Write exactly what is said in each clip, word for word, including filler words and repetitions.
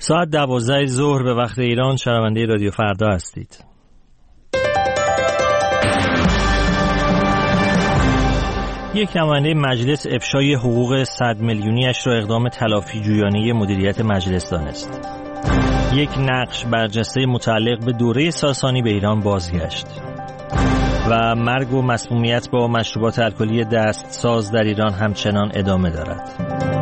ساعت دوازده ظهر به وقت ایران شنونده رادیو فردا هستید. یک نماینده مجلس افشای حقوق صد میلیونیش را اقدام تلافی جویانه مدیریت مجلس دانست. یک نقش برجسته متعلق به دوره ساسانی به ایران بازگشت. و مرگ و مسمومیت با مشروبات الکلی دستساز در ایران همچنان ادامه دارد.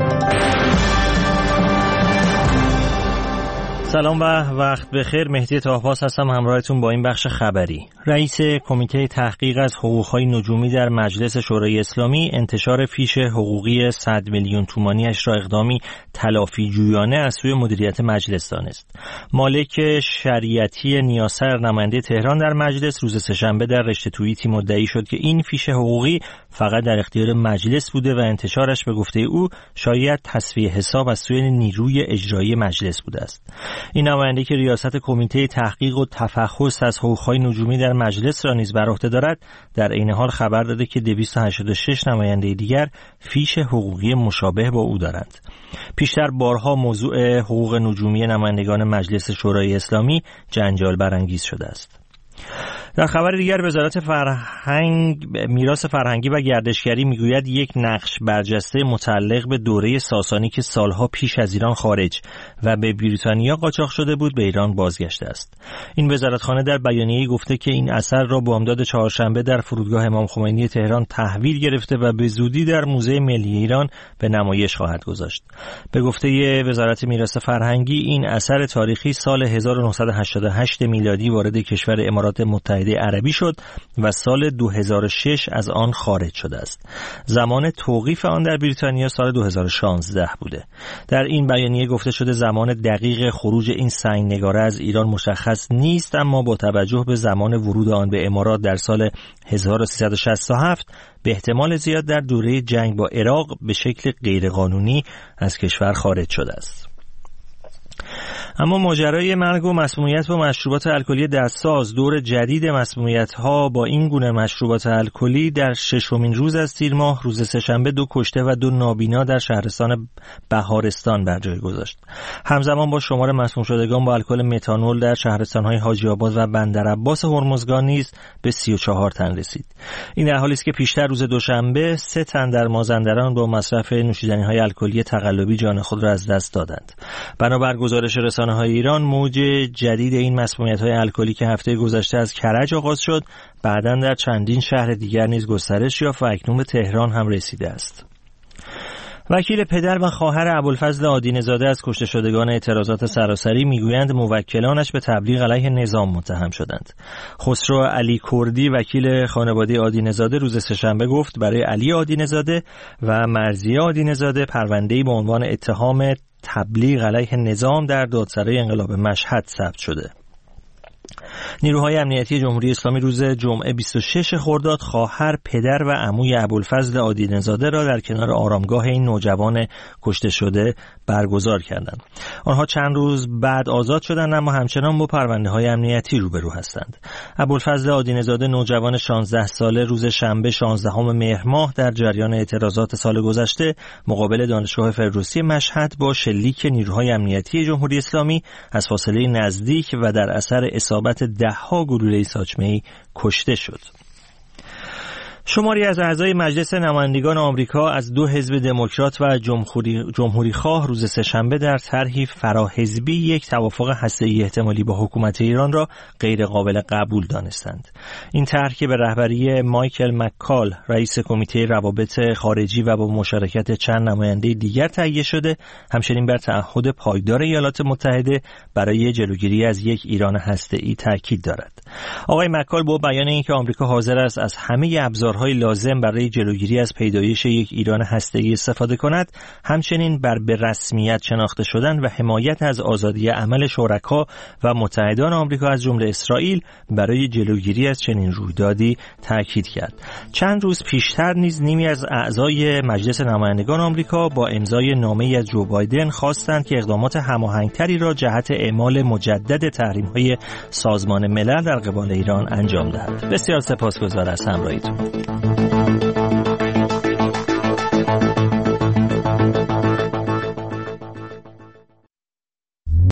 سلام و وقت بخیر. مهدی طاه‌پاس هستم همراهتون با این بخش خبری. رئیس کمیته تحقیق از حقوق‌های نجومی در مجلس شورای اسلامی انتشار فیش حقوقی صد میلیون تومانیش را اقدامی تلافی جویانه از سوی مدیریت مجلس دانست. مالک شریعتی نیاسر نماینده تهران در مجلس روز سه‌شنبه در رشته توییتی مدعی شد که این فیش حقوقی فقط در اختیار مجلس بوده و انتشارش به گفته او شاید تصفیه حساب از سوی نیروی اجرایی مجلس بوده است. این نماینده که ریاست کمیته تحقیق و تفحص از حقوق‌های نجومی در مجلس را نیز بر عهده دارد، در عین حال خبر داده که دویست و هشتاد و شش نماینده دیگر فیش حقوقی مشابه با او دارند. پیشتر بارها موضوع حقوق نجومی نمایندگان مجلس شورای اسلامی جنجال برانگیز شده است. در خبر دیگر وزارت فرهنگ، میراث فرهنگی و گردشگری میگوید یک نقش برجسته متعلق به دوره ساسانی که سالها پیش از ایران خارج و به بریتانیا قاچاق شده بود به ایران بازگشته است. این وزارتخانه در بیانیه‌ای گفته که این اثر را بامداد چهارشنبه در فرودگاه امام خمینی تهران تحویل گرفته و به زودی در موزه ملی ایران به نمایش خواهد گذاشت. به گفته وزارت میراث فرهنگی این اثر تاریخی سال هزار و نهصد و هشتاد و هشت میلادی وارد کشور امارات متحده عربی شد و سال دو هزار و شش از آن خارج شده است. زمان توقیف آن در بریتانیا سال دو هزار و شانزده بوده. در این بیانیه گفته شده زمان دقیق خروج این سنگ نگاره از ایران مشخص نیست، اما با توجه به زمان ورود آن به امارات در سال هزار و سیصد و شصت و هفت به احتمال زیاد در دوره جنگ با عراق به شکل غیرقانونی از کشور خارج شده است. اما ماجرای مرگ و مسمومیت با مشروبات الکلی دستساز، دور جدید مسمومیت‌ها با این گونه مشروبات الکلی در ششمین روز از تیر ماه روز سه‌شنبه دو کشته و دو نابینا در شهرستان بهارستان بر جای گذاشت. همزمان با شمار مسموم شدگان با الکل متانول در شهرستان‌های حاجی آباد و بندرعباس هرمزگان نیز به سی و چهار تن رسید. این در حالی است که پیشتر روز دوشنبه سه تن در مازندران با مصرف نوشیدنی‌های الکلی تقلبی جان خود را از دست دادند. بنابر گزارش رسانه‌های ایران، موج جدید این مسمومیت‌های الکلی که هفته گذشته از کرج آغاز شد، بعداً در چندین شهر دیگر نیز گسترش یافت و اکنون به تهران هم رسیده است. وکیل پدر و خواهر ابوالفضل آدینه‌زاده از کشته شدگان اعتراضات سراسری میگویند موکلانش به تبلیغ علیه نظام متهم شدند. خسرو علی کردی وکیل خانواده آدینه‌زاده روز سه‌شنبه گفت برای علی آدینه‌زاده و مرضیه آدینه‌زاده پرونده‌ای با عنوان اتهام تبلیغ علیه نظام در دادسرای انقلاب مشهد ثبت شده. نیروهای امنیتی جمهوری اسلامی روز جمعه بیست و شش خرداد خواهر، پدر و عموی ابوالفضل آدینه‌زاده را در کنار آرامگاه این نوجوان کشته شده برگزار کردند. آنها چند روز بعد آزاد شدند اما همچنان با پرونده‌های امنیتی روبرو هستند. ابوالفضل آدینه‌زاده نوجوان شانزده ساله روز شنبه شانزدهم مهر ماه در جریان اعتراضات سال گذشته مقابل دانشگاه فردوسی مشهد با شلیک نیروهای امنیتی جمهوری اسلامی از فاصله نزدیک و در اثر اصابت ده‌ها گلوله ساچمه‌ای کشته شد. شماری از اعضای مجلس نمایندگان آمریکا از دو حزب دموکرات و جمهوری جمهوری خواه روز سه‌شنبه در طرحی فراحزبی یک توافق هسته‌ای احتمالی با حکومت ایران را غیر قابل قبول دانستند. این طرح که به رهبری مایکل مکال رئیس کمیته روابط خارجی و با مشارکت چند نماینده دیگر تهیه شده، همچنین بر تعهد پایدار ایالات متحده برای جلوگیری از یک ایران هسته‌ای تاکید دارد. آقای مکال با بیان اینکه آمریکا حاضر است از همه ابزارهای لازم برای جلوگیری از پیدایش یک ایران هسته‌ای استفاده کند، همچنین بر به رسمیت شناخته شدن و حمایت از آزادی عمل شرکا و متحدان آمریکا از جمله اسرائیل برای جلوگیری از چنین رویدادی تاکید کرد. چند روز پیشتر نیز نیمی از اعضای مجلس نمایندگان آمریکا با امضای نامه‌ای از جو بایدن خواستند که اقدامات هماهنگتری را جهت اعمال مجدد تحریم‌های سازمان ملل در قبال ایران انجام دهد. بسیار سپاسگزار از همراهیتون.